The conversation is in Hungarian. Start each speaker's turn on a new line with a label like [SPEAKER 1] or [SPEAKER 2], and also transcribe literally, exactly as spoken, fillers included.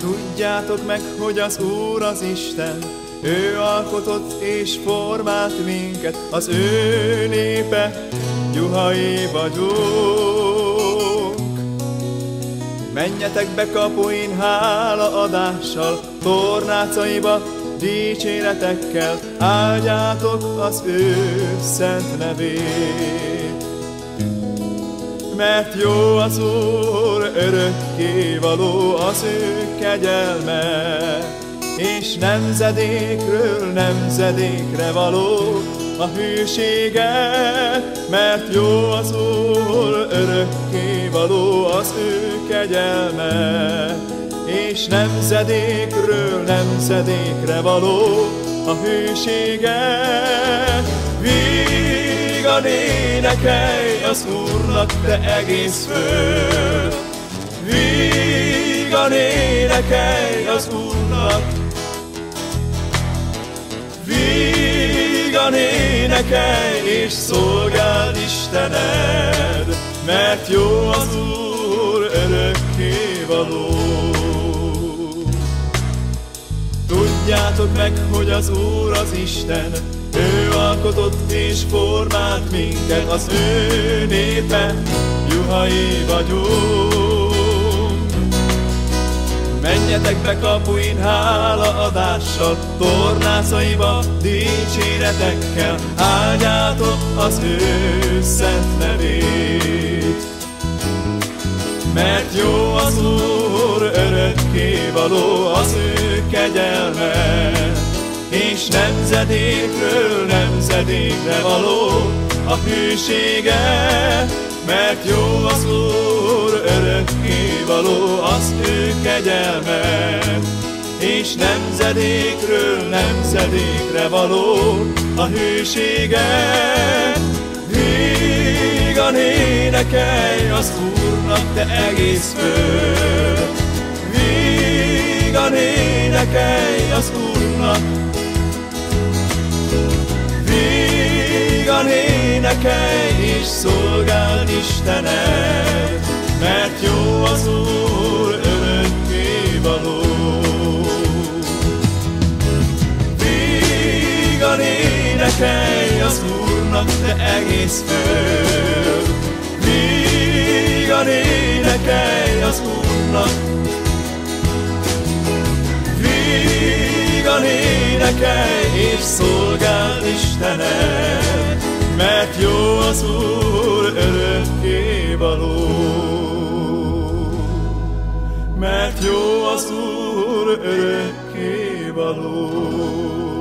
[SPEAKER 1] Tudjátok meg, hogy az Úr az Isten, ő alkotott és formált minket, az ő népe, juhai vagyunk. Menjetek be kapuin hálaadással, tornácaiba dicséretekkel, áldjátok az ő szent nevét. Mert jó az Úr, örökkévaló az ő kegyelme, és nemzedékről nemzedékre való a hűsége. Mert jó az Úr, örökkévaló az ő kegyelme, és nemzedékről nemzedékre való a hűsége. Vígan énekelj az Úrnak, te egész föld! Vígan énekelj az Úrnak! Vígan énekelj és szolgáld Istened, mert jó az Úr, örökkévaló. Tudjátok meg, hogy az Úr az Isten, ő alkotott és formált minket, az ő népe, juhai vagyunk. Menjetek be kapuin hálaadással, tornácaiba dicséretekkel, áldjátok az ő szent nevét. Mert jó az Úr, örökkévaló az ő kegyelme, és nemzedékről nemzedékre való a hűsége. Mert jó az Úr, örökkévaló az ő kegyelme, és nemzedékről nemzedékre való a hűsége. Vígan énekelj az Úrnak, te egész föld! Vígan énekelj az Úrnak! Vígan énekelj és szolgáld Istened, mert jó az Úr, örökkévaló. Vígan énekelj az Úrnak, te egész föld! Vígan énekelj az Úrnak! Vígan énekelj és szolgáld Istened, mert jó az Úr, örökkévaló. Mert jó az Úr, örökkévaló.